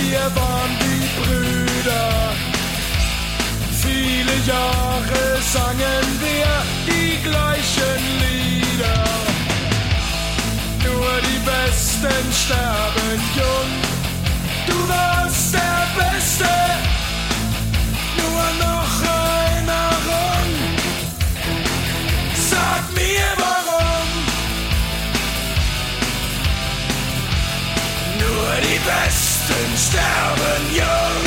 wir waren wie Brüder. Viele Jahre sangen wir die gleichen Lieder. Nur die Besten sterben jung. Du warst der Beste, nur noch Erinnerung. Sag mir warum. Nur die Besten sterben jung.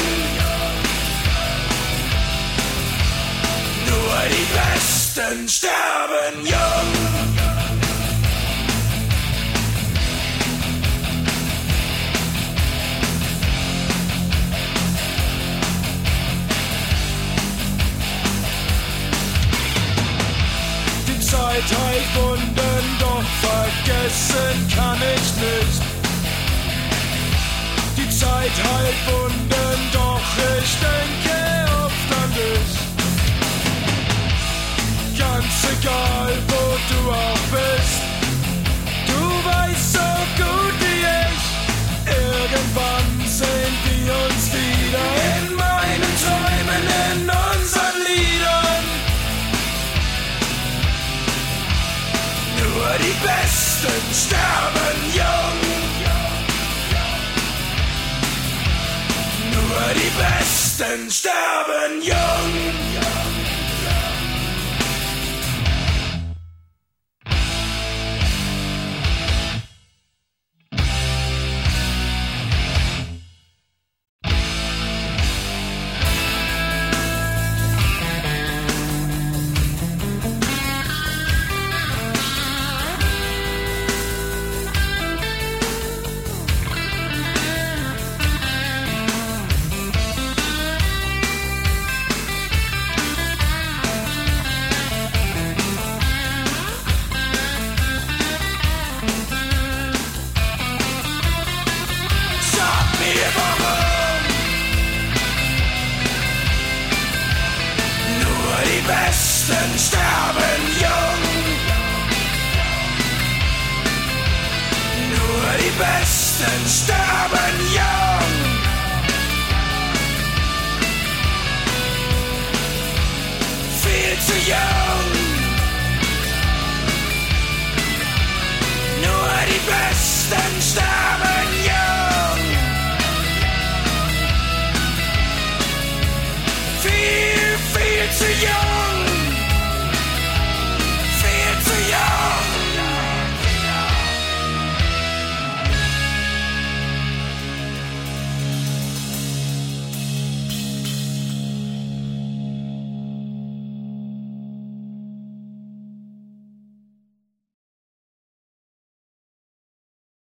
Nur die Besten sterben jung. Die Zeit heilt Wunden, doch vergessen kann ich nicht. Die Zeit heilt Wunden, doch ich denke oft an dich. Ganz egal, wo du auch bist, du weißt so gut wie ich, irgendwann sehen wir uns wieder. In meinen Träumen, in unseren Liedern. Nur die Besten sterben jung. Nur die Besten sterben jung. Best